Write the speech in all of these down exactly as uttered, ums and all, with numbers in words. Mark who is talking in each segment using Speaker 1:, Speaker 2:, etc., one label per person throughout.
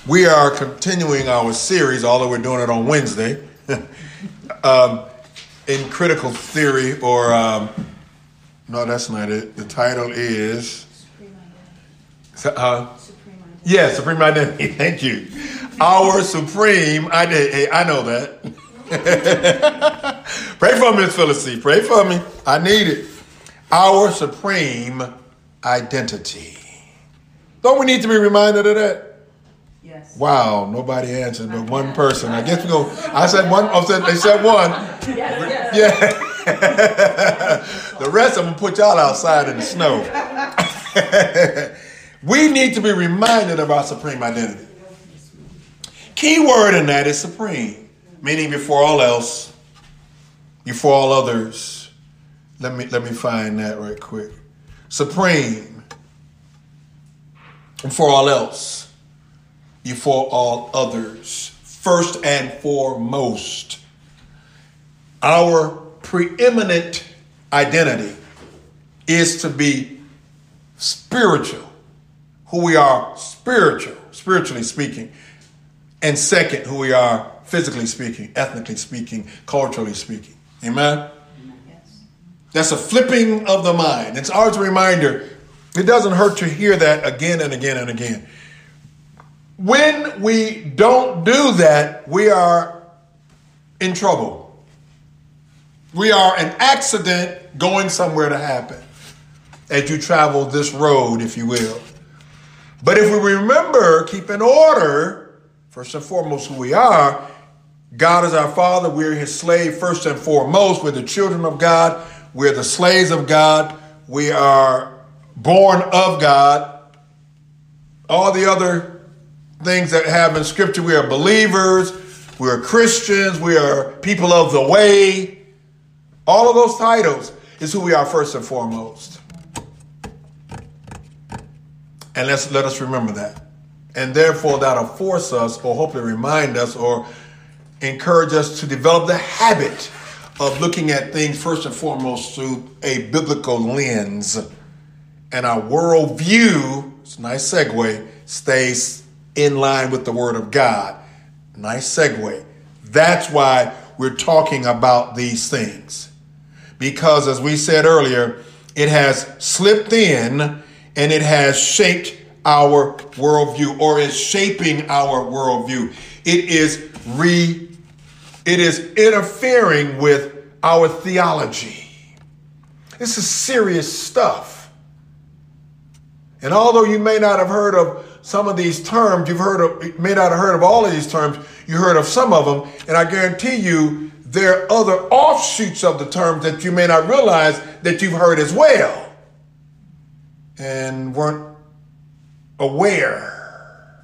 Speaker 1: We are continuing our series, although we're doing it on Wednesday, um, in critical theory, or um, no, that's not it. The title is Supreme Identity. Uh, Supreme Identity. Yeah, Supreme Identity. Thank you. Our Supreme Identity. Hey, I know that. Pray for me, Miss Phyllis. Pray for me. I need it. Our Supreme Identity. Don't we need to be reminded of that?
Speaker 2: Yes.
Speaker 1: Wow, nobody answered but one person. I guess we go. I said one. I said they said one.
Speaker 2: Yes,
Speaker 1: yes. Yeah. The rest of them put y'all outside in the snow. We need to be reminded of our supreme identity. Key word in that is supreme, meaning before all else, before all others. Let me let me find that right quick. Supreme, before all else. Before all others, first and foremost, our preeminent identity is to be spiritual, who we are spiritual, spiritually speaking, and second, who we are physically speaking, ethnically speaking, culturally speaking. Amen? Yes. That's a flipping of the mind. It's always a reminder. It doesn't hurt to hear that again and again and again. When we don't do that, we are in trouble. We are an accident going somewhere to happen as you travel this road, if you will. But if we remember, keep in order, first and foremost, who we are. God is our Father. We're His slave first and foremost. We're the children of God. We're the slaves of God. We are born of God. All the other things that have in Scripture, we are believers, we are Christians, we are people of the way. All of those titles is who we are first and foremost. And let's let us remember that. And therefore that'll force us, or hopefully remind us, or encourage us to develop the habit of looking at things first and foremost through a biblical lens. And our worldview, it's a nice segue, stays in line with the Word of God. Nice segue. That's why we're talking about these things. Because as we said earlier, it has slipped in and it has shaped our worldview, or is shaping our worldview. It is re, it is interfering with our theology. This is serious stuff. And although you may not have heard of some of these terms, you've heard of, you may not have heard of all of these terms, you heard of some of them, and I guarantee you there are other offshoots of the terms that you may not realize that you've heard as well and weren't aware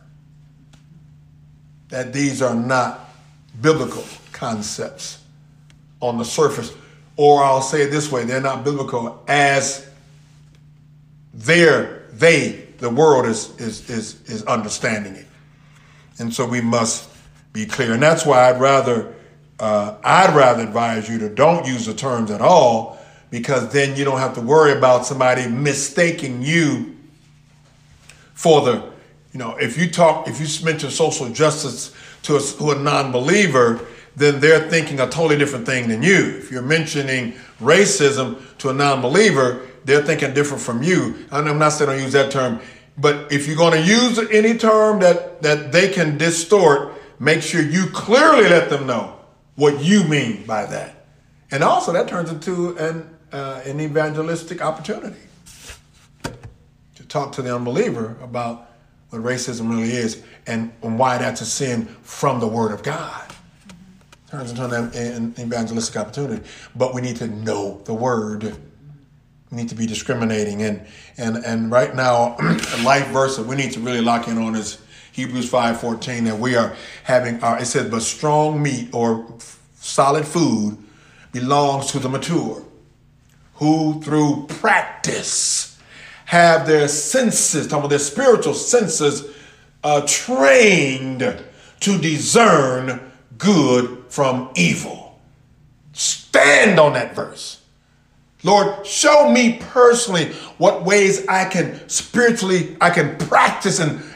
Speaker 1: that these are not biblical concepts on the surface. Or I'll say it this way, they're not biblical as they're, they, the world is, is, is, is understanding it. And so we must be clear. And that's why I'd rather, uh, I'd rather advise you to don't use the terms at all, because then you don't have to worry about somebody mistaking you for the, you know, if you talk, if you mention social justice to a, to a non-believer, then they're thinking a totally different thing than you. If you're mentioning racism to a non-believer, they're thinking different from you. I'm not saying don't use that term, but if you're going to use any term that, that they can distort, make sure you clearly let them know what you mean by that. And also that turns into an, uh, an evangelistic opportunity to talk to the unbeliever about what racism really is and, and why that's a sin from the Word of God. Turns into an, an evangelistic opportunity. But we need to know the Word. We need to be discriminating. And and and right now, life verse that we need to really lock in on is Hebrews five fourteen, that we are having our, it says, but strong meat or solid food belongs to the mature, who through practice have their senses, talking about their spiritual senses, uh, trained to discern good from evil. Stand on that verse. Lord, show me personally what ways I can spiritually, I can practice and,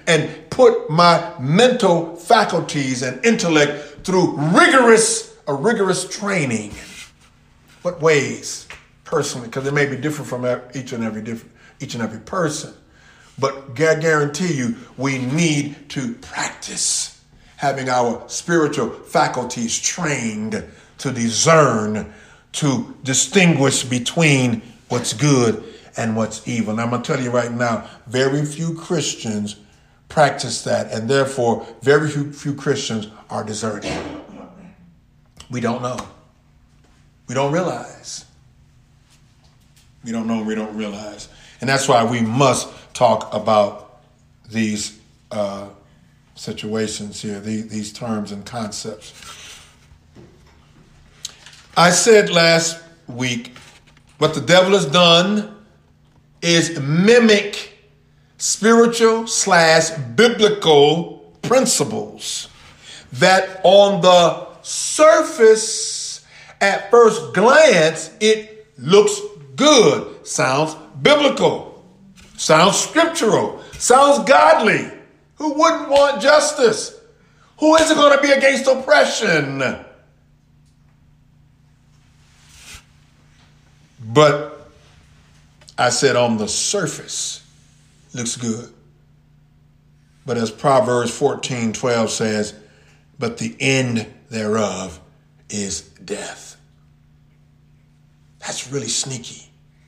Speaker 1: and put my mental faculties and intellect through rigorous, a rigorous training. What ways? Personally, because it may be different from each and every different, each and every person. But I guarantee you, we need to practice having our spiritual faculties trained to discern, to distinguish between what's good and what's evil. And I'm going to tell you right now, very few Christians practice that, and therefore very few, few Christians are discerning. We don't know. We don't realize. We don't know, we don't realize. And that's why we must talk about these uh, situations here, these, these terms and concepts. I said last week, what the devil has done is mimic spiritual slash biblical principles that on the surface, at first glance, it looks good, sounds biblical, sounds scriptural, sounds godly. Who wouldn't want justice? Who isn't going to be against oppression? But I said on the surface, looks good. But as Proverbs fourteen twelve says, but the end thereof is death. That's really sneaky.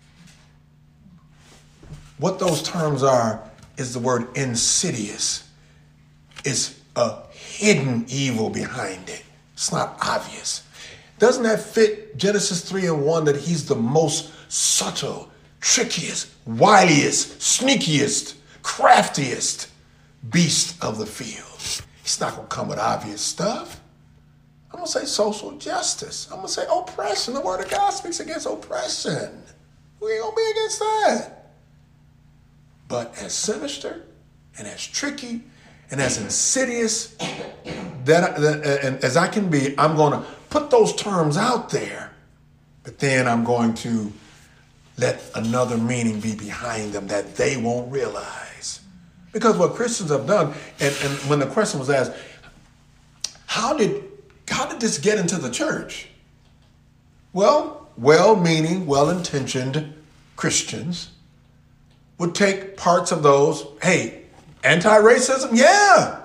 Speaker 1: What those terms are is the word insidious. It's a hidden evil behind it. It's not obvious. Doesn't that fit Genesis three and one that he's the most subtle, trickiest, wiliest, sneakiest, craftiest beast of the field? He's not going to come with obvious stuff. I'm going to say social justice. I'm going to say oppression. The word of God speaks against oppression. We ain't going to be against that. But as sinister and as tricky and as insidious that, that and as I can be, I'm going to put those terms out there, but then I'm going to let another meaning be behind them that they won't realize. Because what Christians have done, and, and when the question was asked, how did how did this get into the church? Well, well-meaning, well-intentioned Christians would take parts of those, hey, anti-racism? Yeah.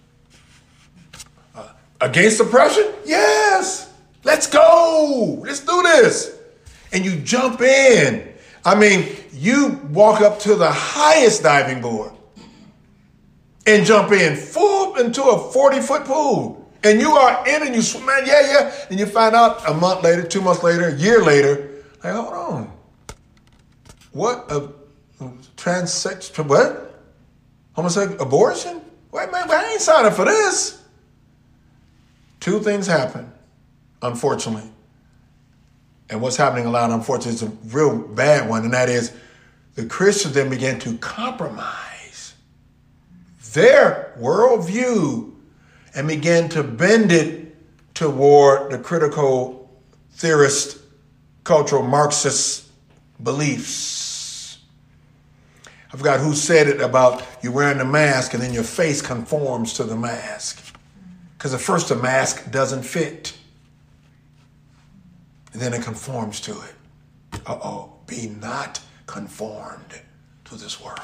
Speaker 1: Uh, against oppression? Yes. Let's go. Let's do this. And you jump in. I mean, you walk up to the highest diving board and jump in full into a forty-foot pool. And you are in and you swim, man, yeah, yeah. And you find out a month later, two months later, a year later, like, hold on. What a transex, what? Homosexual abortion? Wait, man, I ain't signing for this. Two things happen, unfortunately. And what's happening a lot, unfortunately, is a real bad one, and that is the Christians then began to compromise their worldview and began to bend it toward the critical theorist, cultural Marxist beliefs. I forgot who said it about you wearing the mask and then your face conforms to the mask. Because at first the mask doesn't fit. And then it conforms to it. Uh-oh, be not conformed to this world.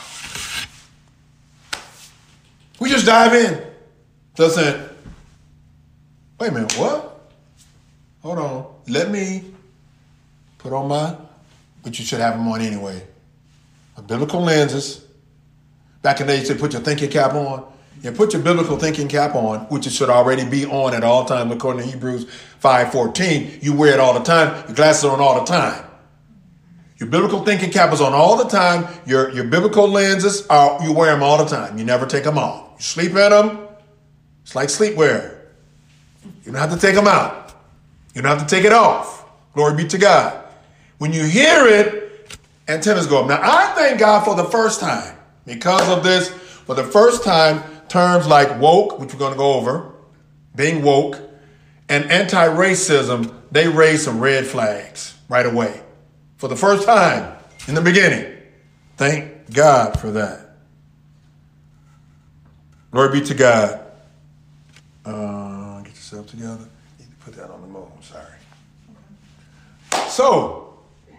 Speaker 1: We just dive in. Doesn't, wait a minute, what? Hold on. Let me put on my, but you should have them on anyway. My biblical lenses. Back in the day, you said put your thinking cap on. You put your biblical thinking cap on, which it should already be on at all times, according to Hebrews five fourteen. You wear it all the time. Your glasses are on all the time. Your biblical thinking cap is on all the time. Your, your biblical lenses, are you wear them all the time. You never take them off. You sleep in them. It's like sleepwear. You don't have to take them out. You don't have to take it off. Glory be to God. When you hear it, antennas go up. Now, I thank God for the first time. Because of this, for the first time, terms like woke, which we're going to go over, being woke, and anti-racism, they raised some red flags right away. For the first time in the beginning. Thank God for that. Glory be to God. Uh, get yourself together. Need to put that on the moon. Sorry. So,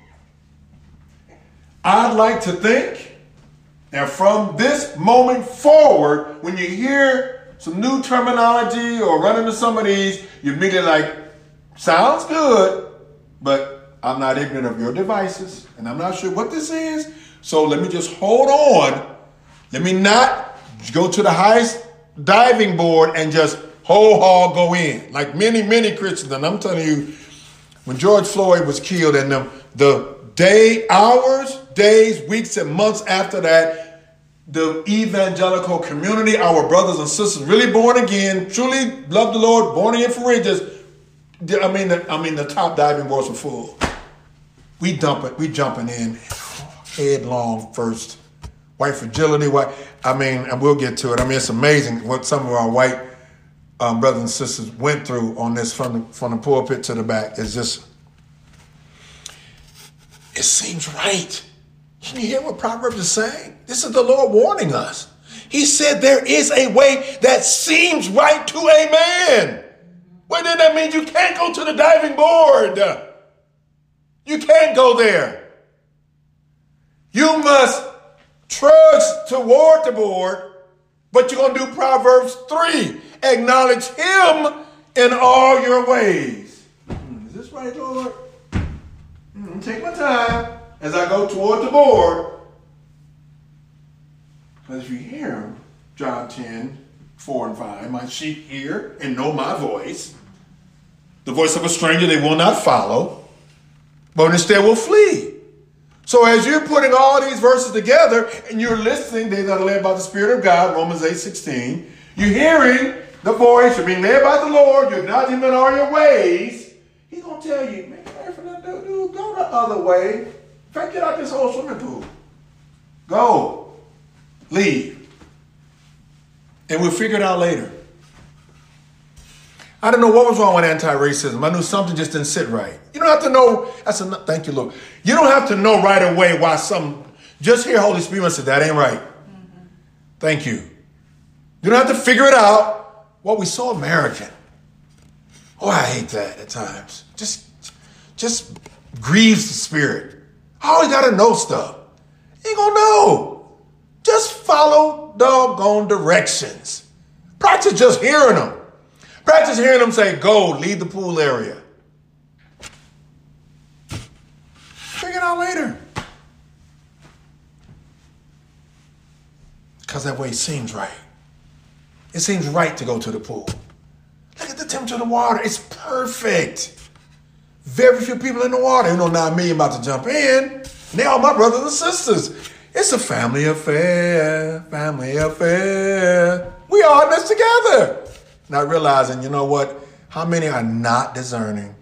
Speaker 1: I'd like to think that from this moment forward, when you hear some new terminology or run into some of these, you immediately like, sounds good, but I'm not ignorant of your devices, and I'm not sure what this is. So let me just hold on. Let me not go to the highest diving board and just whole hog go in. Like many, many Christians, and I'm telling you, when George Floyd was killed and the, the day, hours, days, weeks, and months after that, the evangelical community, our brothers and sisters, really born again, truly love the Lord, born again for real, just, I mean, the, I mean, the top diving boards were full. We dump it, we jumping in headlong first. White fragility, white, I mean, and we'll get to it. I mean, it's amazing what some of our white um, brothers and sisters went through on this from the, from the pulpit to the back. It's just, it seems right. Can you hear what Proverbs is saying? This is the Lord warning us. He said there is a way that seems right to a man. Well, then that means you can't go to the diving board. You can't go there. You must trudge toward the board, but you're going to do Proverbs three. Acknowledge him in all your ways. Hmm, is this right, Lord? Hmm, take my time as I go toward the board. Because if you hear him, John ten, four and five, my sheep hear and know my voice. The voice of a stranger they will not follow, but instead will flee. So as you're putting all these verses together and you're listening, they that are led by the Spirit of God, Romans eight sixteen, you're hearing the voice, you're being led by the Lord, you're acknowledging him in all your ways. He's going to tell you, man, for that dude, dude, go the other way. In fact, get out this whole swimming pool. Go. Leave. And we'll figure it out later. I don't know what was wrong with anti-racism. I knew something just didn't sit right. You don't have to know. That's a, thank you, Lord. You don't have to know right away why some. Just hear Holy Spirit and say that ain't right. Mm-hmm. Thank you. You don't have to figure it out. Well, we so American. Oh, I hate that at times. Just, just grieves the spirit. I always got to know stuff. You ain't gonna know. Just follow doggone directions. Practice just hearing them. Practice hearing them say, go, leave the pool area. Figure it out later. Because that way seems right. It seems right to go to the pool. Look at the temperature of the water. It's perfect. Very few people in the water. You know, nine million about to jump in. And they all my brothers and sisters. It's a family affair, family affair. We all in this together. Not realizing, you know what? How many are not discerning?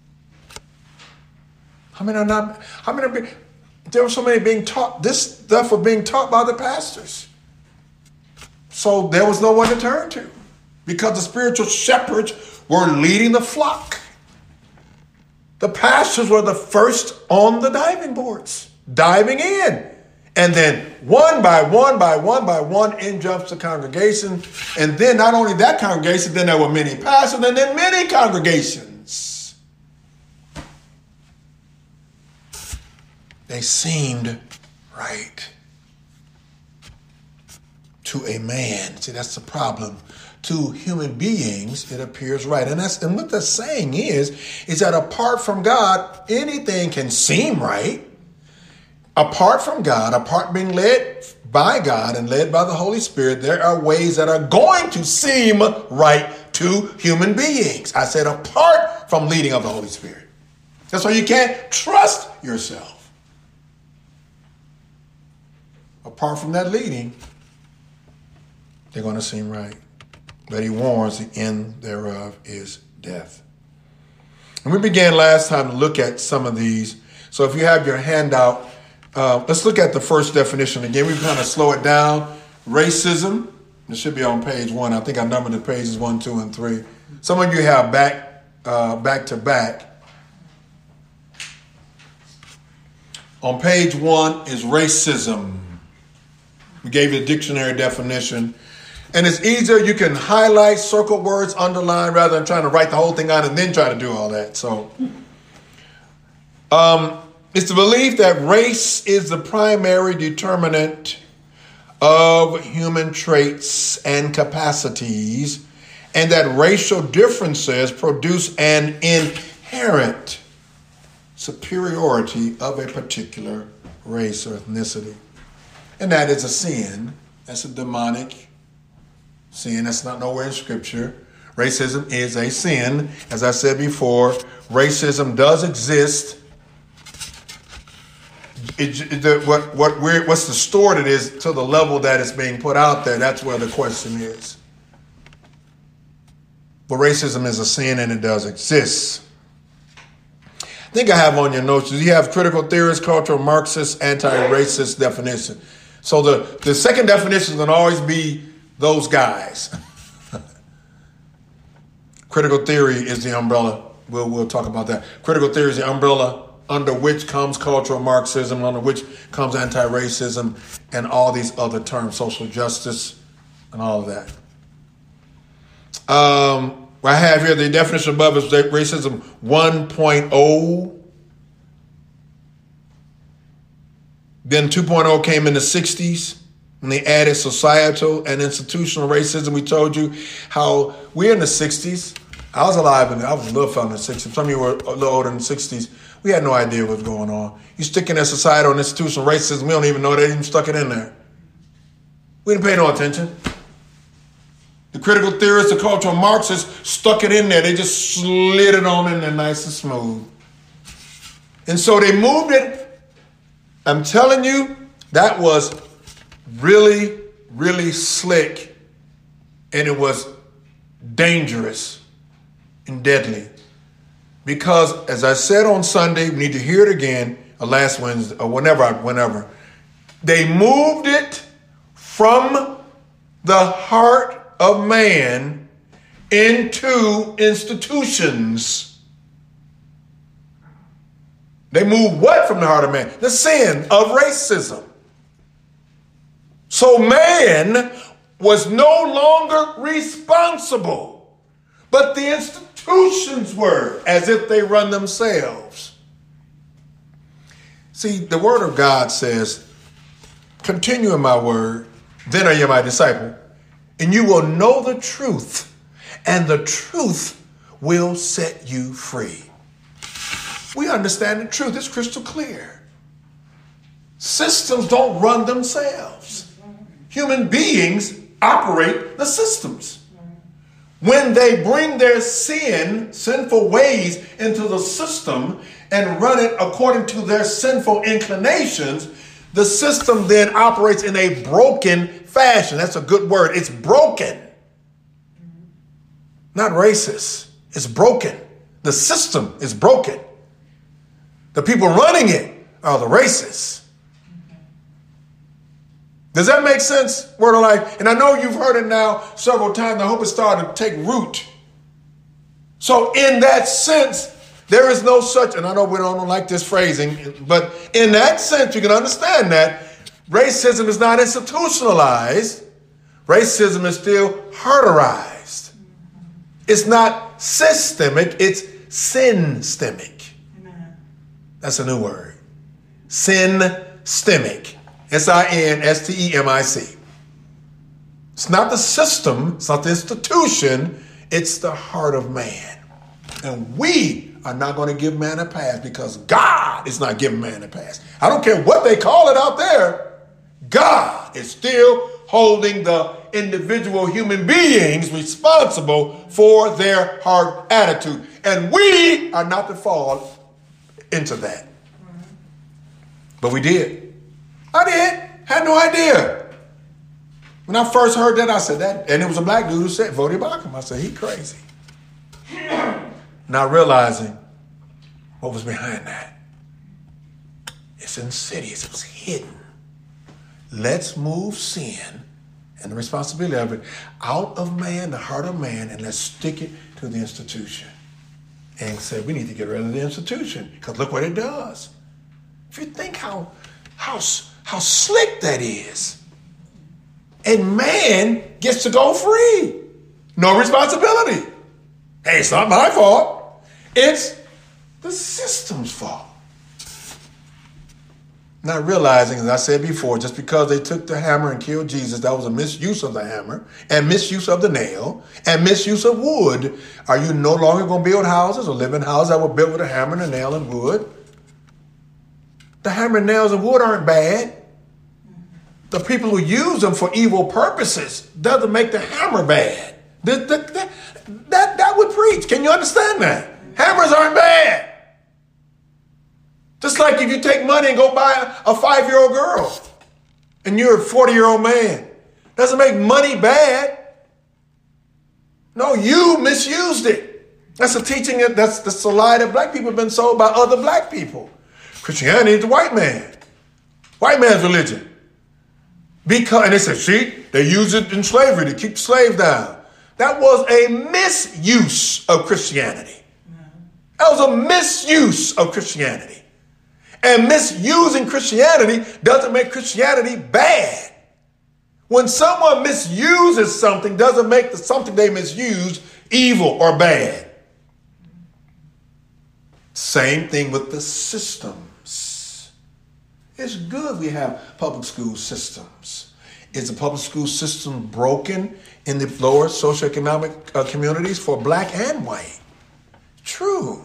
Speaker 1: How many are not? How many are being, there were so many being taught, this stuff was being taught by the pastors. So there was no one to turn to because the spiritual shepherds were leading the flock. The pastors were the first on the diving boards, diving in. And then one by one by one by one in jumps the congregation. And then not only that congregation, then there were many pastors and then many congregations. They seemed right to a man. See, that's the problem. To human beings, it appears right. And that's and what the saying is, is that apart from God, anything can seem right. Apart from God, apart being led by God and led by the Holy Spirit, there are ways that are going to seem right to human beings. I said apart from leading of the Holy Spirit. That's why you can't trust yourself. Apart from that leading, they're going to seem right. But he warns the end thereof is death. And we began last time to look at some of these. So if you have your handout, Uh, let's look at the first definition again. We kind of slow it down. Racism. It should be on page one. I think I numbered the pages one, two, and three. Some of you have back, uh, back to back. On page one is racism. We gave you a dictionary definition. And it's easier. You can highlight, circle words, underline, rather than trying to write the whole thing out and then try to do all that. So um, it's the belief that race is the primary determinant of human traits and capacities, and that racial differences produce an inherent superiority of a particular race or ethnicity. And that is a sin. That's a demonic sin. That's not nowhere in Scripture. Racism is a sin. As I said before, racism does exist. It, it, the, what, what we're, what's distorted is to the level that it's being put out there. That's where the question is. But racism is a sin and it does exist. I think I have on your notes, you have critical theorist, cultural Marxist, anti-racist definition. So the, the second definition is going to always be those guys. Critical theory is the umbrella. We'll, we'll talk about that. Critical theory is the umbrella under which comes cultural Marxism, under which comes anti-racism, and all these other terms, social justice, and all of that. Um, I have here the definition above is racism one point oh. Then two point oh came in the sixties, and they added societal and institutional racism. We told you how we're in the sixties. I was alive, and I was a little fella in the sixties. Some of you were a little older in the sixties. We had no idea what was going on. You stick in that societal and institutional racism, we don't even know they even stuck it in there. We didn't pay no attention. The critical theorists, the cultural Marxists stuck it in there. They just slid it on in there nice and smooth. And so they moved it. I'm telling you, that was really, really slick. And it was dangerous and deadly. Because, as I said on Sunday, we need to hear it again, or last Wednesday, or whenever, whenever. They moved it from the heart of man into institutions. They moved what from the heart of man? The sin of racism. So man was no longer responsible, but the institutions were, as if they run themselves. See, the word of God says, continue in my word, then are you my disciple, and you will know the truth, and the truth will set you free. We understand the truth. It's crystal clear. Systems don't run themselves. Human beings operate the systems. When they bring their sin, sinful ways into the system and run it according to their sinful inclinations, the system then operates in a broken fashion. That's a good word. It's broken. Not racist. It's broken. The system is broken. The people running it are the racists. Does that make sense? Word of life. And I know you've heard it now several times. I hope it's starting to take root. So in that sense, there is no such, and I know we don't like this phrasing, but in that sense, you can understand that racism is not institutionalized. Racism is still hearterized. It's not systemic, it's sin-stemic. That's a new word. Sin-stemic. S I N S T E M I C. It's not the system, it's not the institution, it's the heart of man. And we are not going to give man a pass because God is not giving man a pass. I don't care what they call it out there. God is still holding the individual human beings responsible for their heart attitude. And we are not to fall into that. But we did. I did. Had no idea. When I first heard that, I said that, and it was a black dude who said, Voddie Baucham. I said, he crazy. Not realizing what was behind that. It's insidious. It was hidden. Let's move sin and the responsibility of it out of man, the heart of man, and let's stick it to the institution. And say, we need to get rid of the institution because look what it does. If you think how, how, how slick that is, and man gets to go free. No responsibility. Hey, it's not my fault. It's the system's fault. Not realizing, as I said before, just because they took the hammer and killed Jesus, that was a misuse of the hammer and misuse of the nail and misuse of wood. Are you no longer going to build houses or live in houses that were built with a hammer and a nail and wood? The hammer and nails and wood aren't bad. The people who use them for evil purposes doesn't make the hammer bad. That, that, that, that, that would preach. Can you understand that? Hammers aren't bad. Just like if you take money and go buy a five-year-old girl and you're a forty-year-old man. Doesn't make money bad. No, you misused it. That's a teaching, that's, that's a lie that black people have been sold by other black people. Christianity is the white man. White man's religion. Because, and they said, see, they use it in slavery to keep the slaves down. That was a misuse of Christianity. That was a misuse of Christianity. And misusing Christianity doesn't make Christianity bad. When someone misuses something, doesn't make the something they misuse evil or bad. Same thing with the systems. It's good we have public school systems. Is the public school system broken in the lower socioeconomic uh, communities for black and white? True.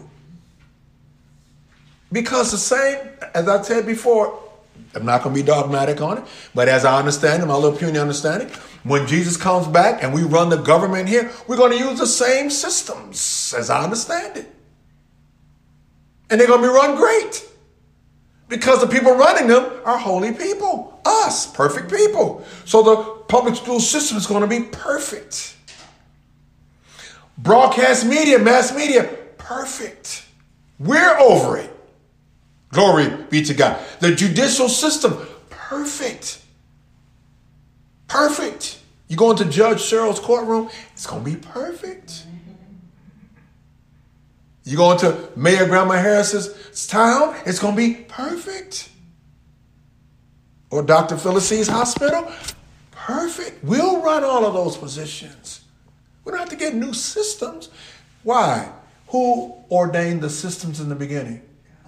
Speaker 1: Because the same, as I said before, I'm not going to be dogmatic on it, but as I understand it, my little puny understanding, when Jesus comes back and we run the government here, we're going to use the same systems as I understand it. And they're going to be run great. Because the people running them are holy people. Us, perfect people. So the public school system is going to be perfect. Broadcast media, mass media, perfect. We're over it. Glory be to God. The judicial system, perfect. Perfect. You go into Judge Cheryl's courtroom, it's going to be perfect. You go into Mayor Grandma Harris's town, it's going to be perfect. Or Doctor Phyllis's hospital, perfect. We'll run all of those positions. We don't have to get new systems. Why? Who ordained the systems in the beginning?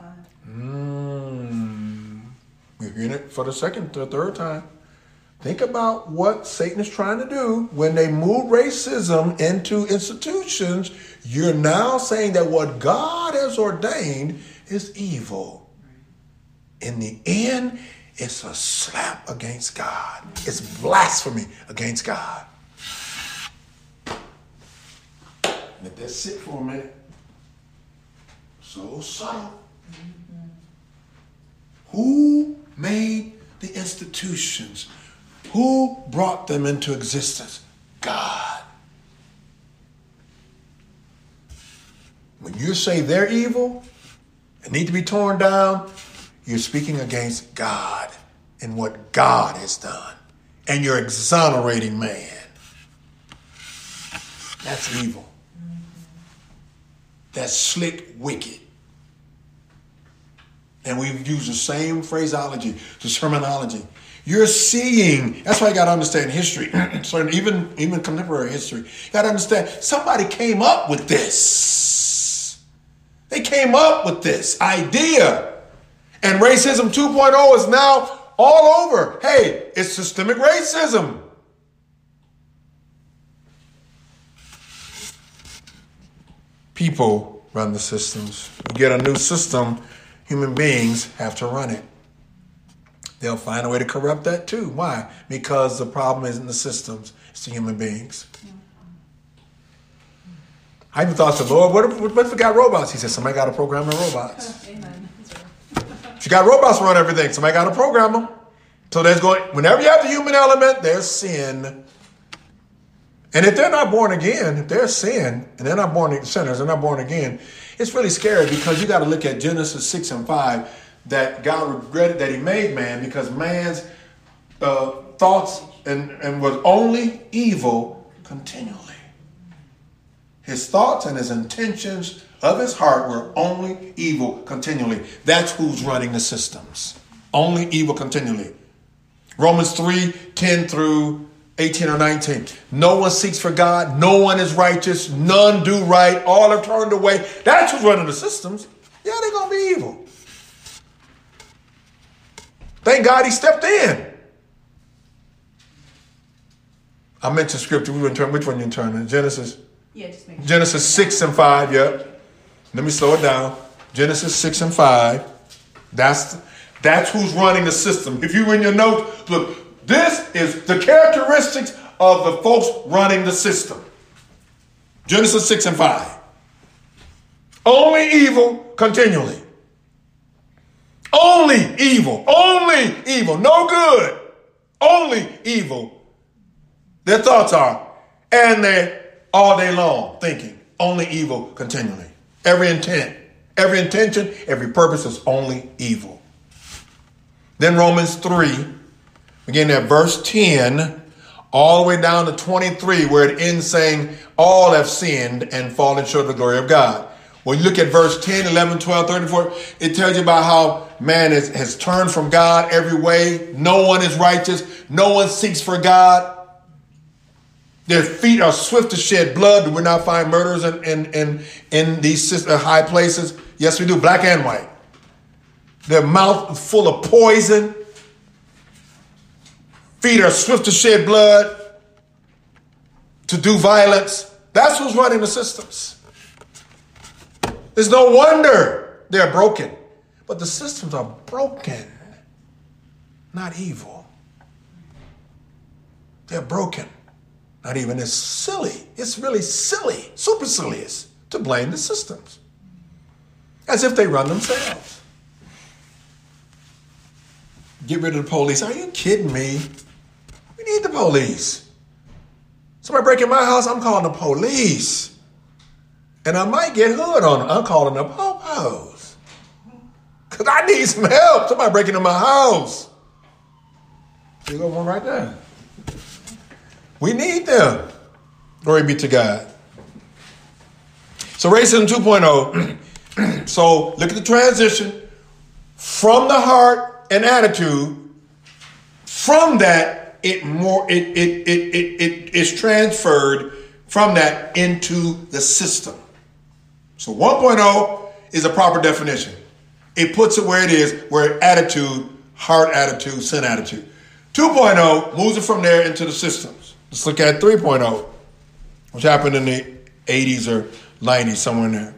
Speaker 1: Mm. We're hearing it for the second, the third time. Think about what Satan is trying to do when they move racism into institutions. You're now saying that what God has ordained is evil. In the end, it's a slap against God. It's blasphemy against God. Let that sit for a minute. So subtle. Who made the institutions? Who brought them into existence? God. When you say they're evil and need to be torn down, you're speaking against God and what God has done. And you're exonerating man. That's evil. That's slick, wicked. And we've used the same phraseology, the terminology. You're seeing, that's why you got to understand history, so even, even contemporary history. You got to understand, somebody came up with this. They came up with this idea. And racism two point oh is now all over. Hey, it's systemic racism. People run the systems. You get a new system, human beings have to run it. They'll find a way to corrupt that too. Why? Because the problem isn't the systems, it's the human beings. I even thought to the Lord, what if, what if we got robots? He said, somebody got to program the robots.
Speaker 2: Amen.
Speaker 1: If you got robots run everything, somebody got to program them. So there's going, whenever you have the human element, there's sin. And if they're not born again, if they're sin, and they're not born sinners, they're not born again, it's really scary because you got to look at Genesis six and five, that God regretted that he made man because man's uh, thoughts and, and was only evil continually. His thoughts and his intentions of his heart were only evil continually. That's who's running the systems. Only evil continually. Romans three, ten through eighteen or nineteen. No one seeks for God. No one is righteous. None do right. All have turned away. That's who's running the systems. Yeah, they're going to be evil. Thank God he stepped in. I mentioned scripture. We went turn. Which one you turn? Genesis.
Speaker 2: Yeah, just make sure.
Speaker 1: Genesis six and five. Yep. Let me slow it down. Genesis six and five. That's that's who's running the system. If you in your notes, look, this is the characteristics of the folks running the system. Genesis six and five. Only evil continually. Only evil. Only evil. No good. Only evil. Their thoughts are, and they're all day long thinking only evil continually. Every intent, every intention, every purpose is only evil. Then Romans three, again at verse ten, all the way down to twenty-three, where it ends saying, all have sinned and fallen short of the glory of God. When you look at verse ten, eleven, twelve, thirteen, fourteen, it tells you about how man is, has turned from God every way. No one is righteous. No one seeks for God. Their feet are swift to shed blood. Do we not find murders in, in, in, in these high places? Yes, we do, black and white. Their mouth is full of poison. Feet are swift to shed blood, to do violence. That's who's running the systems. There's no wonder they're broken. But the systems are broken, not evil. They're broken. Not even as silly. It's really silly, supercilious to blame the systems. As if they run themselves. Get rid of the police. Are you kidding me? We need the police. Somebody breaking my house, I'm calling the police. And I might get hood on them. I'm calling the po-pos. Because I need some help. Somebody breaking in my house. There's one right there. We need them. Glory be to God. So racism two point oh. So look at the transition from the heart and attitude. From that, it more it it it it, it is transferred from that into the system. So one point oh is a proper definition. It puts it where it is, where attitude, heart attitude, sin attitude. two point oh moves it from there into the systems. Let's look at three point oh, which happened in the eighties or nineties, somewhere in there.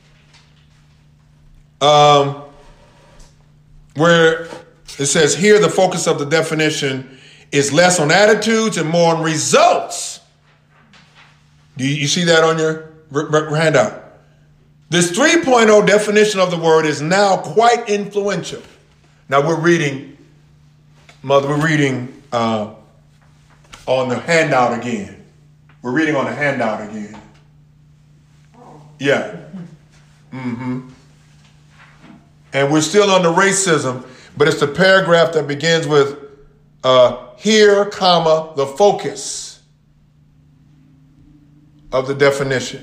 Speaker 1: Um, where it says here the focus of the definition is less on attitudes and more on results. Do you, you see that on your r- r- handout? This three point oh definition of the word is now quite influential. Now we're reading, Mother, we're reading uh, on the handout again. We're reading on the handout again. Yeah. Mm-hmm. And we're still under racism, but it's the paragraph that begins with uh, here, comma, the focus of the definition.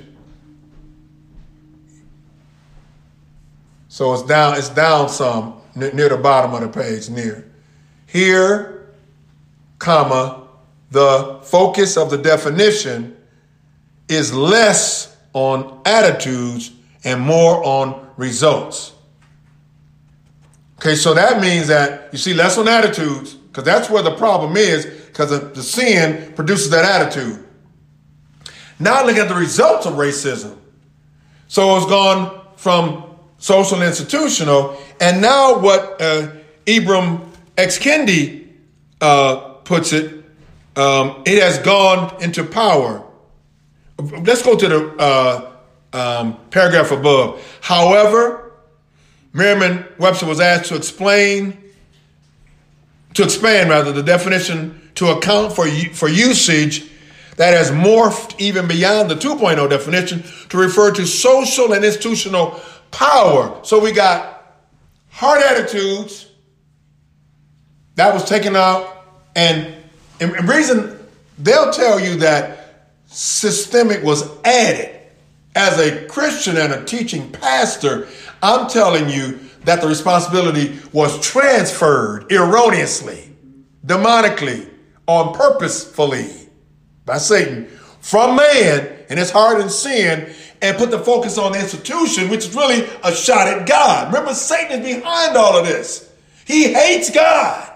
Speaker 1: So it's down, it's down some n- near the bottom of the page, near. Here, comma, the focus of the definition is less on attitudes and more on results. Okay, so that means that, you see, less on attitudes, because that's where the problem is, because the, the sin produces that attitude. Now look at the results of racism. So it's gone from social and institutional, and now what uh, Ibram X. Kendi uh, puts it, Um, it has gone into power. Let's go to the uh, um, paragraph above. However, Merriam-Webster was asked to explain, to expand rather, the definition to account for for usage that has morphed even beyond the two point oh definition to refer to social and institutional power. So we got hard attitudes that was taken out, and And the reason they'll tell you that systemic was added. As a Christian and a teaching pastor, I'm telling you that the responsibility was transferred erroneously, demonically, on purposefully by Satan from man and his heart and sin, and put the focus on the institution, which is really a shot at God. Remember, Satan is behind all of this. He hates God.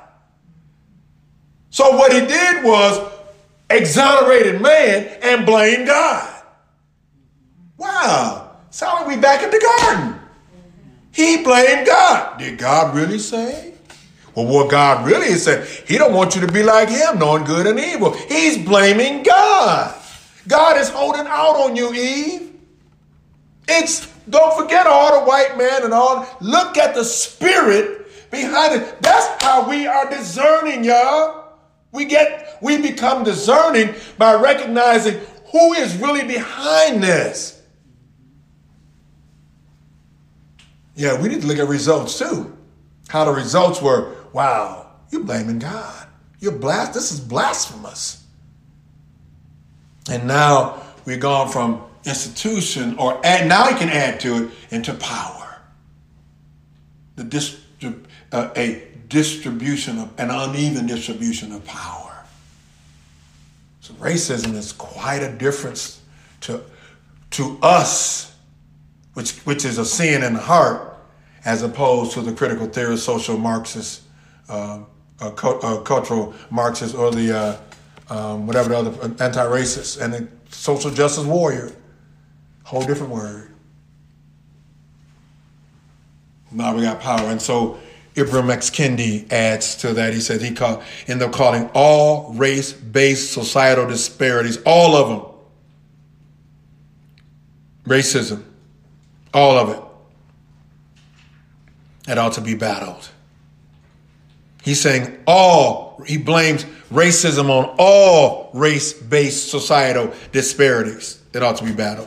Speaker 1: So what he did was exonerated man and blamed God. Wow. Sound like we back in the garden. He blamed God. Did God really say? Well, what God really is saying, he don't want you to be like him, knowing good and evil. He's blaming God. God is holding out on you, Eve. It's, don't forget all the white man and all. Look at the spirit behind it. That's how we are discerning, y'all. We get, we become discerning by recognizing who is really behind this. Yeah, we need to look at results too. How the results were, wow, you're blaming God. You're blast. This is blasphemous. And now we've gone from institution, or add, now you can add to it, into power. The distrib- uh, a distribution of an uneven distribution of power. So racism is quite a difference to to us, which which is a sin in the heart, as opposed to the critical theorist, social Marxist, uh, uh, cu- uh, cultural Marxist, or the uh, um, whatever the other anti-racist and the social justice warrior. Whole different word. Now we got power. And so Ibram X. Kendi adds to that. He says he called, end up calling all race-based societal disparities, all of them, racism, all of it, that ought to be battled. He's saying all, he blames racism on all race-based societal disparities that ought to be battled.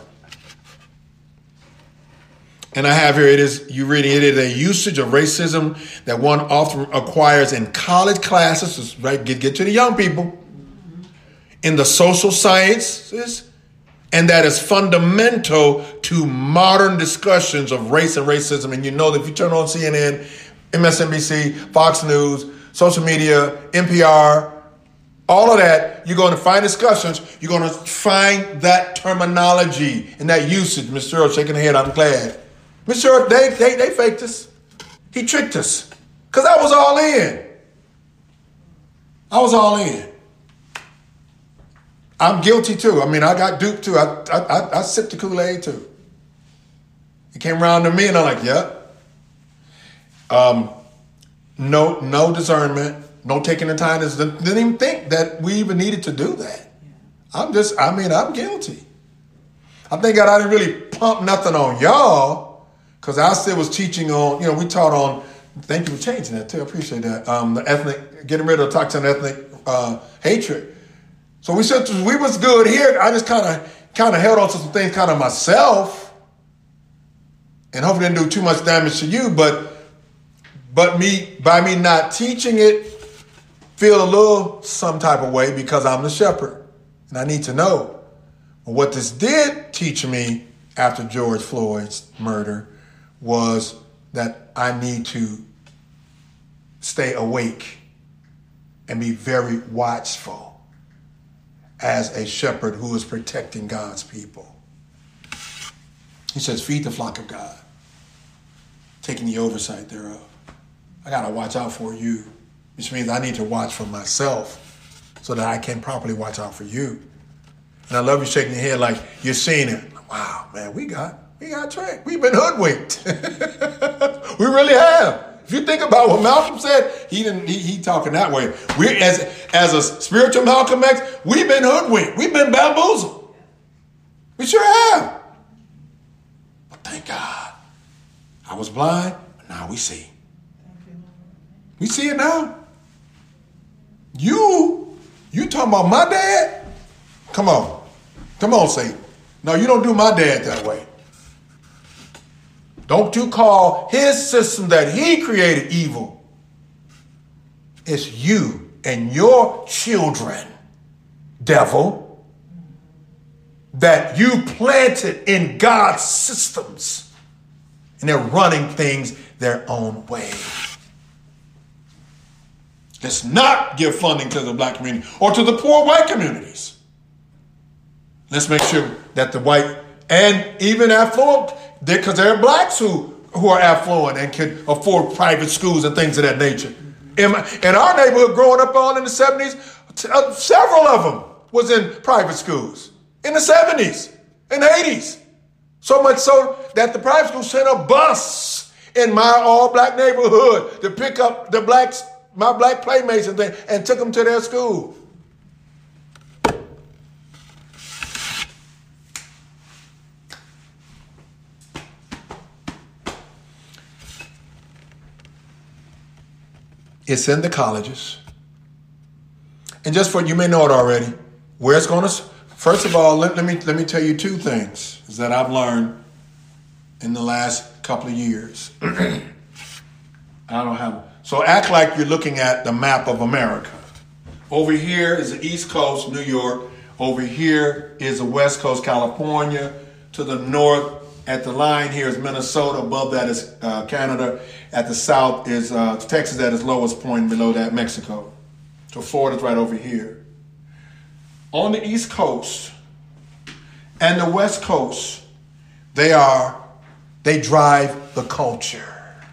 Speaker 1: And I have here, it is, you reading it is a usage of racism that one often acquires in college classes, right? Get, get to the young people, in the social sciences, and that is fundamental to modern discussions of race and racism. And you know that if you turn on C N N, M S N B C, Fox News, social media, N P R, all of that, you're going to find discussions. You're going to find that terminology and that usage. Mister Earl shaking her head, I'm glad. Mister Earl, they, they, they faked us. He tricked us. Because I was all in. I was all in. I'm guilty too. I mean, I got duped too. I, I, I, I sipped the Kool-Aid too. He came around to me and I'm like, yep. Um, no, no discernment. No taking the time. Didn't even think that we even needed to do that. I'm just, I mean, I'm guilty. I think God, I didn't really pump nothing on y'all because I still was teaching on, you know, we taught on, thank you for changing that too. I appreciate that. Um, the ethnic, getting rid of toxic ethnic uh, hatred. So we said we was good here. I just kind of kind of held on to some things kind of myself and hopefully didn't do too much damage to you. But but me by me not teaching it, feel a little some type of way because I'm the shepherd and I need to know. But what this did teach me after George Floyd's murder was that I need to stay awake and be very watchful as a shepherd who is protecting God's people. He says, feed the flock of God, taking the oversight thereof. I got to watch out for you, which means I need to watch for myself so that I can properly watch out for you. And I love you shaking your head like you're seeing it. Wow, man, we got we got tricked. We've been hoodwinked. We really have. If you think about what Malcolm said, he didn't. He, he talking that way. We as as a spiritual Malcolm X, we've been hoodwinked. We've been bamboozled. We sure have. But thank God, I was blind, but now we see. We see it now. You, you talking about my dad? Come on, come on, Satan. No, you don't do my dad that way. Don't you call his system that he created evil. It's you and your children, devil, that you planted in God's systems. And they're running things their own way. Let's not give funding to the black community or to the poor white communities. Let's make sure that the white and even affluent, because there are blacks who, who are affluent and can afford private schools and things of that nature. In, my, in our neighborhood, growing up on in the seventies, uh, several of them was in private schools. In the seventies, in the eighties. So much so that the private school sent a bus in my all-black neighborhood to pick up the blacks, my black playmates and things, and took them to their school. It's in the colleges. And just for, you may know it already, where it's going to, first of all, let, let me let me tell you two things that I've learned in the last couple of years. I don't have, so act like you're looking at the map of America. Over here is the East Coast, New York. Over here is the West Coast, California. To the north, at the line here is Minnesota. Above that is uh, Canada. At the south is uh, Texas at its lowest point. Below that, Mexico. So Florida's right over here. On the East Coast and the West Coast, they are, they drive the culture.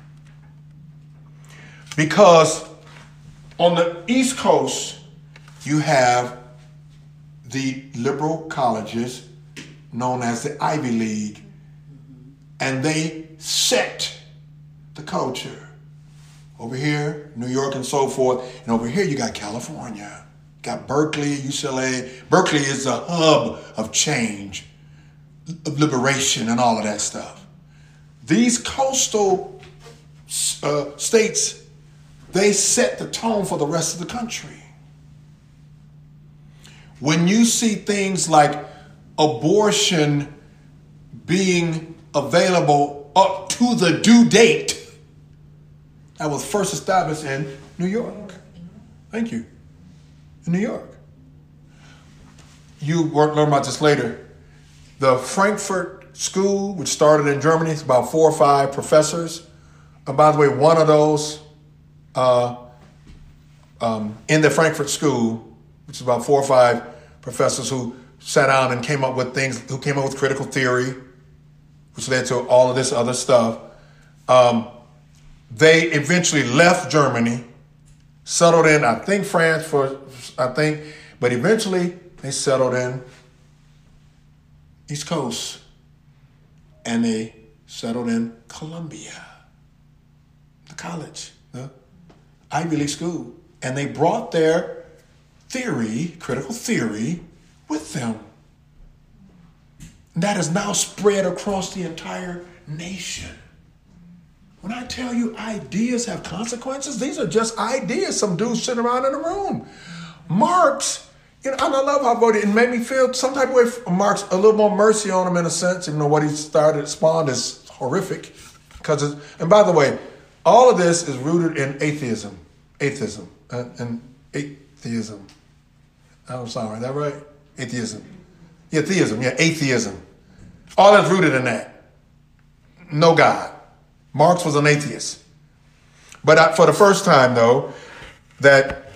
Speaker 1: Because on the East Coast, you have the liberal colleges known as the Ivy League, and they set the culture. Over here, New York and so forth, and over here you got California. You got Berkeley, U C L A. Berkeley is the hub of change, of liberation, and all of that stuff. These coastal uh, states, they set the tone for the rest of the country. When you see things like abortion being available up to the due date, that was first established in New York. Thank you. In New York. You learn about this later. The Frankfurt School, which started in Germany, it's about four or five professors. And by the way, one of those uh, um, in the Frankfurt School, which is about four or five professors who sat down and came up with things, who came up with critical theory, which led to all of this other stuff. Um, they eventually left Germany, settled in, I think, France for, I think, but eventually they settled in East Coast, and they settled in Columbia, the college, the Ivy League school, and they brought their theory, critical theory, with them. And that is now spread across the entire nation. When I tell you ideas have consequences, these are just ideas. Some dudes sitting around in a room. Marx, you know, and I love how voted. It made me feel some type of way. Marx, a little more mercy on him in a sense, even though what he started, spawned is horrific. Because, and by the way, all of this is rooted in atheism, atheism, uh, and atheism. I'm sorry, is that right? Atheism. Yeah, theism. Yeah, atheism. All that's rooted in that. No God. Marx was an atheist. But I, for the first time, though, that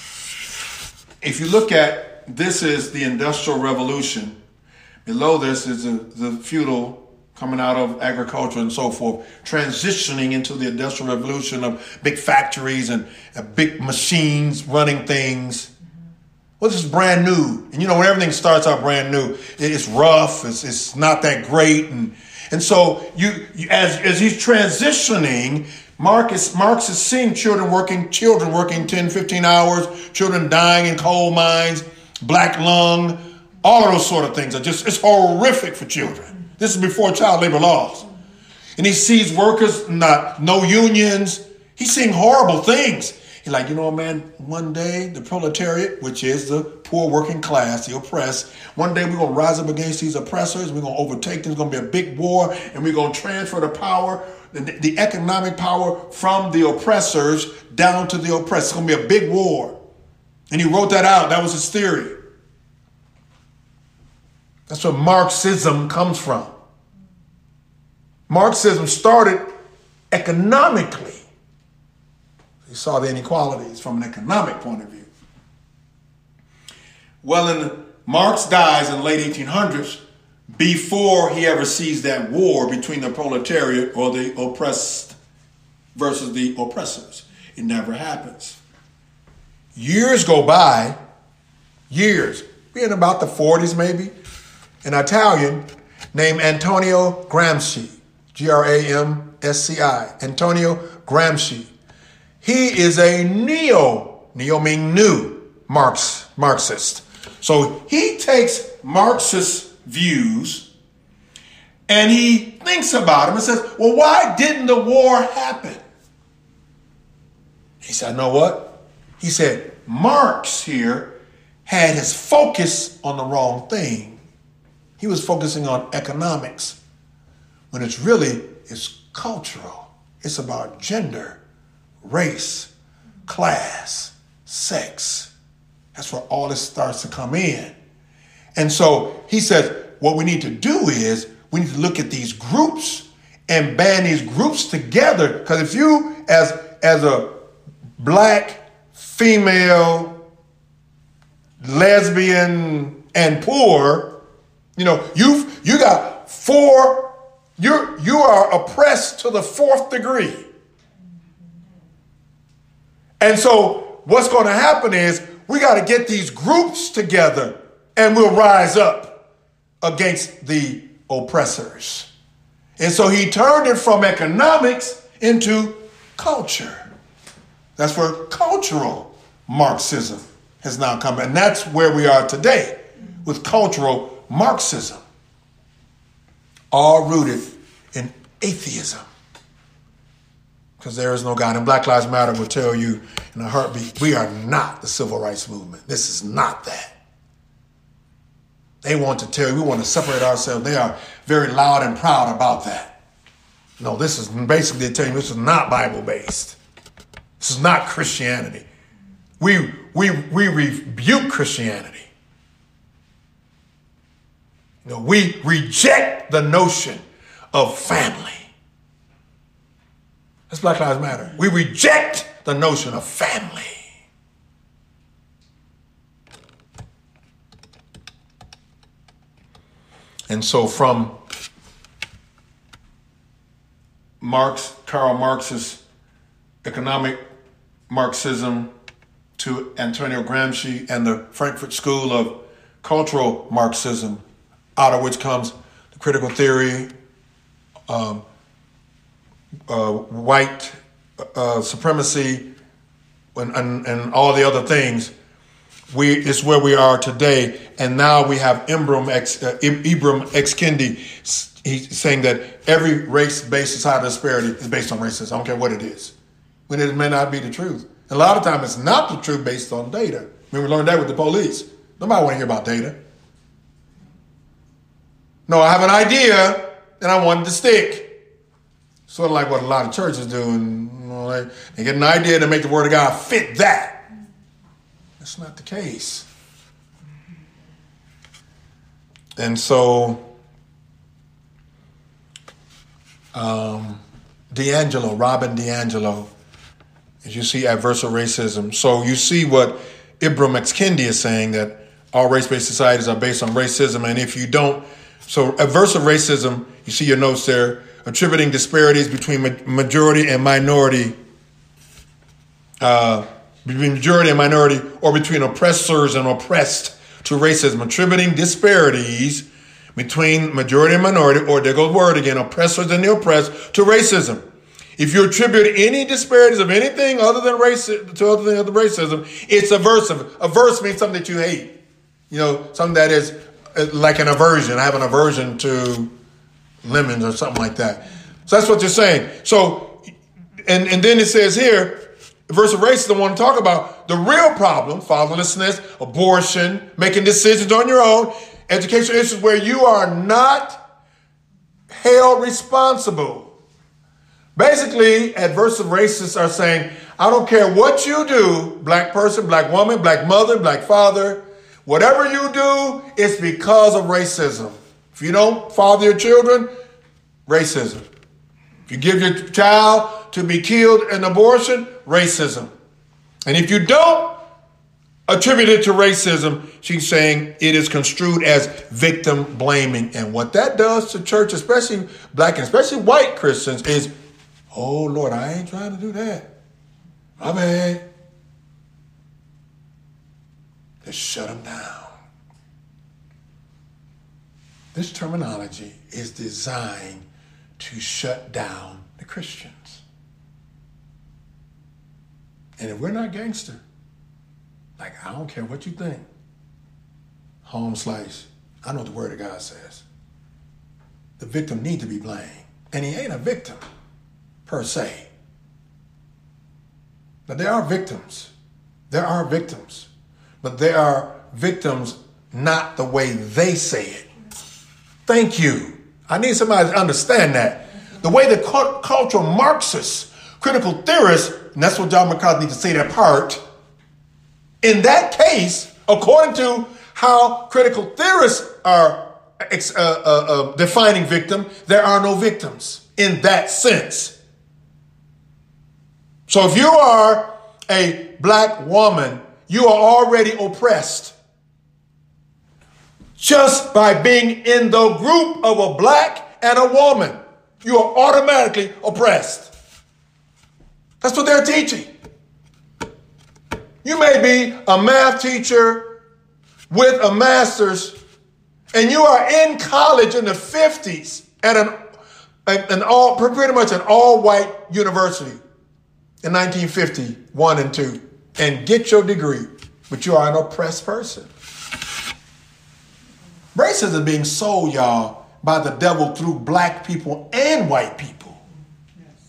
Speaker 1: if you look at, this is the Industrial Revolution. Below this is the, the feudal coming out of agriculture and so forth, transitioning into the Industrial Revolution of big factories and uh, big machines running things. Well, this is brand new. And you know, when everything starts out brand new, it's rough, it's, it's not that great. And and so you, you as, as he's transitioning, Marcus, Marx is seeing children working, children working ten, fifteen hours, children dying in coal mines, black lung, all of those sort of things are just, it's horrific for children. This is before child labor laws. And he sees workers, not no unions. He's seeing horrible things. He's like, you know, man, one day the proletariat, which is the poor working class, the oppressed, one day we're going to rise up against these oppressors. We're going to overtake them. It's going to be a big war, and we're going to transfer the power, the, the economic power from the oppressors down to the oppressed. It's going to be a big war. And he wrote that out. That was his theory. That's where Marxism comes from. Marxism started economically. He saw the inequalities from an economic point of view. Well, in Marx dies in the late eighteen hundreds before he ever sees that war between the proletariat or the oppressed versus the oppressors. It never happens. Years go by, years, in about the forties maybe, an Italian named Antonio Gramsci, G R A M S C I, Antonio Gramsci. He is a neo, neo meaning new, Marx, Marxist. So he takes Marxist views and he thinks about them and says, well, why didn't the war happen? He said, you know what? He said, Marx here had his focus on the wrong thing. He was focusing on economics when it's really, it's cultural. It's about gender, race, class, sex. That's where all this starts to come in. And so he says, what we need to do is we need to look at these groups and band these groups together. Because if you, as, as a black, female, lesbian, and poor, you know, you've, you got four, you're, you are oppressed to the fourth degree. And so what's going to happen is we got to get these groups together and we'll rise up against the oppressors. And so he turned it from economics into culture. That's where cultural Marxism has now come. And that's where we are today with cultural Marxism, all rooted in atheism. Because there is no God. And Black Lives Matter will tell you in a heartbeat, we are not the civil rights movement. This is not that. They want to tell you, we want to separate ourselves. They are very loud and proud about that. No, this is basically telling you this is not Bible-based. This is not Christianity. We, we, we rebuke Christianity. You know, we reject the notion of family. That's Black Lives Matter. We reject the notion of family. And so from Marx, Karl Marx's economic Marxism to Antonio Gramsci and the Frankfurt School of Cultural Marxism, out of which comes the critical theory, um, uh, white uh, supremacy, and, and, and all the other things, we it's where we are today. And now we have Ibram X, uh, Ibram X. Kendi, he's saying that every race-based societal disparity is based on racism. I don't care what it is. When it may not be the truth. A lot of times it's not the truth based on data. I mean, we learned that with the police. Nobody want to hear about data. No, I have an idea and I want it to stick. Sort of like what a lot of churches do. And, you know, they, they get an idea to make the word of God fit that. That's not the case. And so, um, DiAngelo, Robin DiAngelo, as you see adversarial racism. So you see what Ibram X. Kendi is saying, that all race-based societies are based on racism. And if you don't, so adversarial racism, you see your notes there, attributing disparities between majority and minority, uh, between majority and minority, or between oppressors and oppressed to racism, attributing disparities between majority and minority, or there goes the word again, oppressors and the oppressed, to racism. If you attribute any disparities of anything other than race to other than other racism, it's aversive. Averse means something that you hate. You know, something that is like an aversion. I have an aversion to lemons or something like that. So that's what you're saying. So, and, and then it says here, aversive racism, I want to talk about the real problem, fatherlessness, abortion, making decisions on your own, educational issues where you are not held responsible. Basically, adversive racists are saying, I don't care what you do, black person, black woman, black mother, black father, whatever you do, it's because of racism. If you don't father your children, racism. If you give your child to be killed in abortion, racism. And if you don't attribute it to racism, she's saying it is construed as victim blaming. And what that does to church, especially black and especially white Christians, is, oh, Lord, I ain't trying to do that. My bad. Let's shut them down. This terminology is designed to shut down the Christians. And if we're not gangster, like, I don't care what you think, home slice, I know what the word of God says. The victim need to be blamed. And he ain't a victim, per se. But there are victims. There are victims. But there are victims not the way they say it. Thank you. I need somebody to understand that. The way the cultural Marxists, critical theorists, and that's what John McCarthy needs to say that part. In that case, according to how critical theorists are uh, uh, uh, defining victim, there are no victims in that sense. So if you are a black woman, you are already oppressed. Just by being in the group of a black and a woman, you are automatically oppressed. That's what they're teaching. You may be a math teacher with a master's, and you are in college in the fifties at an, an all, pretty much an all-white university in nineteen fifty-one and two, and get your degree, but you are an oppressed person. Racism is being sold, y'all, by the devil through black people and white people. Yes.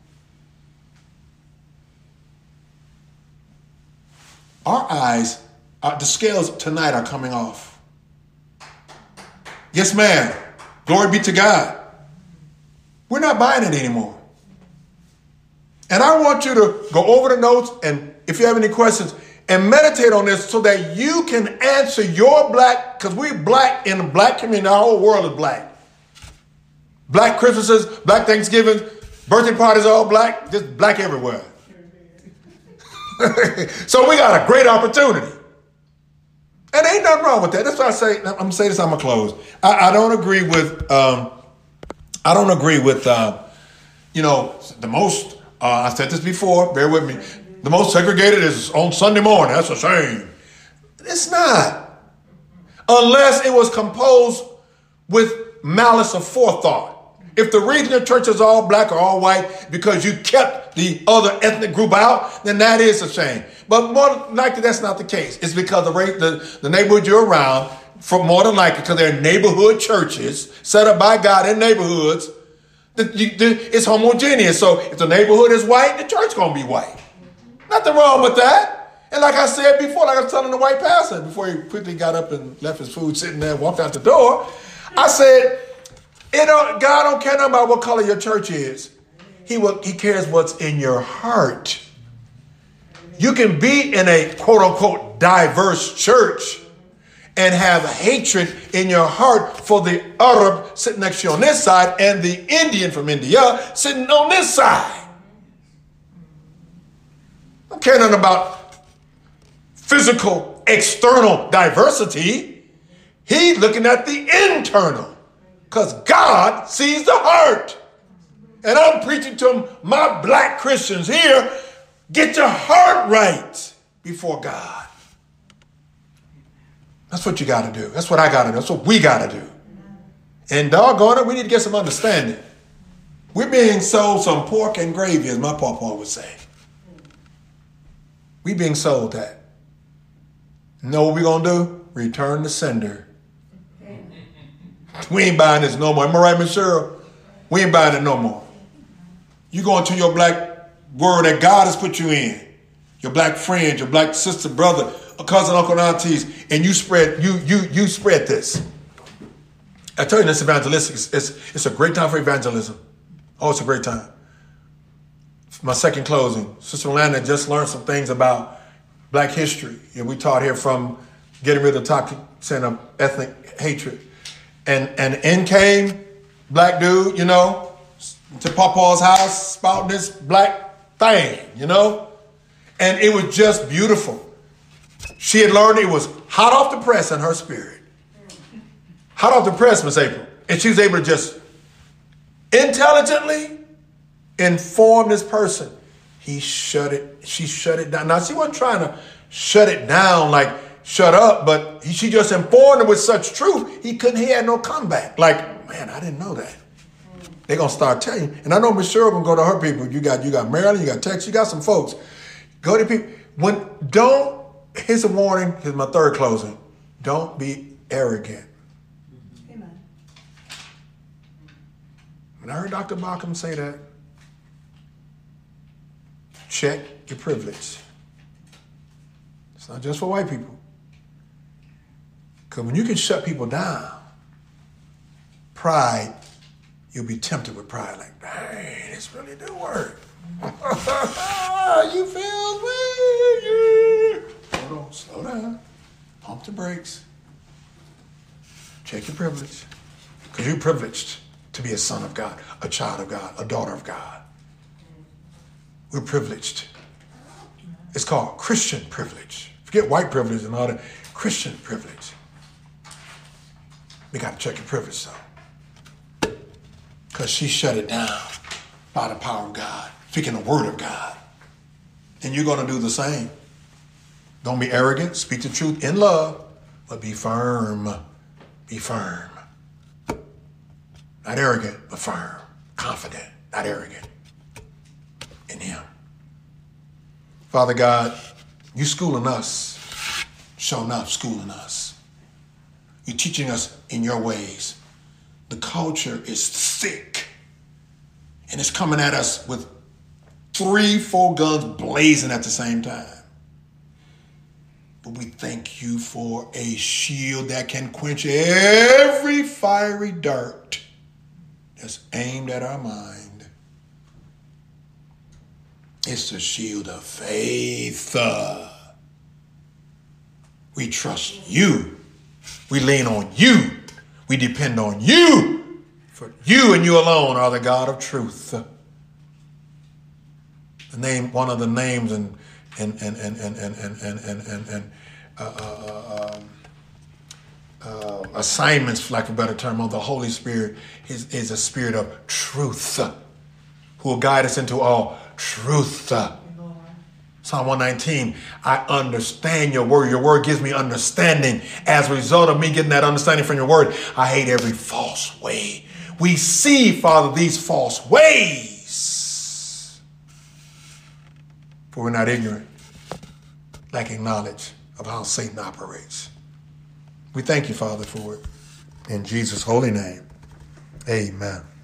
Speaker 1: Our eyes, uh, the scales tonight are coming off. Yes, ma'am. Glory be to God. We're not buying it anymore. And I want you to go over the notes, and if you have any questions, and meditate on this so that you can answer your black, because we're black in the black community. Our whole world is black. Black Christmases, black Thanksgivings, birthday parties, all black, just black everywhere. So we got a great opportunity. And ain't nothing wrong with that. That's why I say, I'm going to say this, I'm going to close. I, I don't agree with, um, I don't agree with, uh, you know, the most, uh, I said this before, bear with me. The most segregated is on Sunday morning. That's a shame. It's not. Unless it was composed with malice of forethought. If the reason the church is all black or all white because you kept the other ethnic group out, then that is a shame. But more than likely, that's not the case. It's because the, the, the neighborhood you're around, for more than likely, because they're neighborhood churches set up by God in neighborhoods, the, the, it's homogeneous. So if the neighborhood is white, the church going to be white. Nothing wrong with that. And like I said before, like I was telling the white pastor before he quickly got up and left his food sitting there and walked out the door, I said, it don't, God don't care nothing about what color your church is. He will, he cares what's in your heart. You can be in a quote unquote diverse church and have hatred in your heart for the Arab sitting next to you on this side and the Indian from India sitting on this side. I don't care nothing about physical, external diversity. He's looking at the internal because God sees the heart. And I'm preaching to my black Christians here, get your heart right before God. That's what you got to do. That's what I got to do. That's what we got to do. And doggone it, we need to get some understanding. We're being sold some pork and gravy, as my papa would say. We being sold that. Know what we gonna do? Return the sender. We ain't buying this no more. Am I right, Miss Cheryl? We ain't buying it no more. You go into your black world that God has put you in. Your black friends, your black sister, brother, a cousin, uncle, and aunties, and you spread you you you spread this. I tell you, this evangelistic, it's, it's it's a great time for evangelism. Oh, it's a great time. My second closing, Sister Lana just learned some things about black history. And we taught here from getting rid of the toxic sin of ethnic hatred. And and in came black dude, you know, to Papa's house spouting this black thing, you know? And it was just beautiful. She had learned it was hot off the press in her spirit. Hot off the press, Miss April. And she was able to just intelligently inform this person. He shut it, she shut it down. Now, she wasn't trying to shut it down like shut up, but he, she just informed him with such truth, he couldn't, he had no comeback. Like, man, I didn't know that. They're going to start telling you. And I know Miss Cheryl going to go to her people. You got, you got Maryland, you got Texas, you got some folks. Go to people. When, don't, here's a warning, here's my third closing. Don't be arrogant.
Speaker 2: Amen.
Speaker 1: When I heard Doctor Malcolm say that, check your privilege. It's not just for white people. Because when you can shut people down, pride, you'll be tempted with pride. Like, dang, this really do work. You feel me? Hold on, slow down. Pump the brakes. Check your privilege. Because you're privileged to be a son of God, a child of God, a daughter of God. We're privileged. It's called Christian privilege. Forget white privilege and all that. Christian privilege. We got to check your privilege, though. Because she shut it down by the power of God, speaking the word of God. And you're going to do the same. Don't be arrogant. Speak the truth in love, but be firm. Be firm. Not arrogant, but firm. Confident, not arrogant. In him. Father God, you schooling us, showing up, schooling us. You're teaching us in your ways. The culture is thick, and it's coming at us with three, four guns blazing at the same time. But we thank you for a shield that can quench every fiery dart that's aimed at our mind. It's the shield of faith. We trust you. We lean on you. We depend on you. For you and you alone are the God of truth. The name, one of the names and and and and and and and and and, and, and uh, uh, um, uh, assignments, for lack of a better term, of the Holy Spirit is, is a spirit of truth, who will guide us into all truth. Psalm one nineteen, I understand your word. Your word gives me understanding. As a result of me getting that understanding from your word, I hate every false way. We see, Father, these false ways. For we're not ignorant, lacking knowledge of how Satan operates. We thank you, Father, for it. In Jesus' holy name, amen.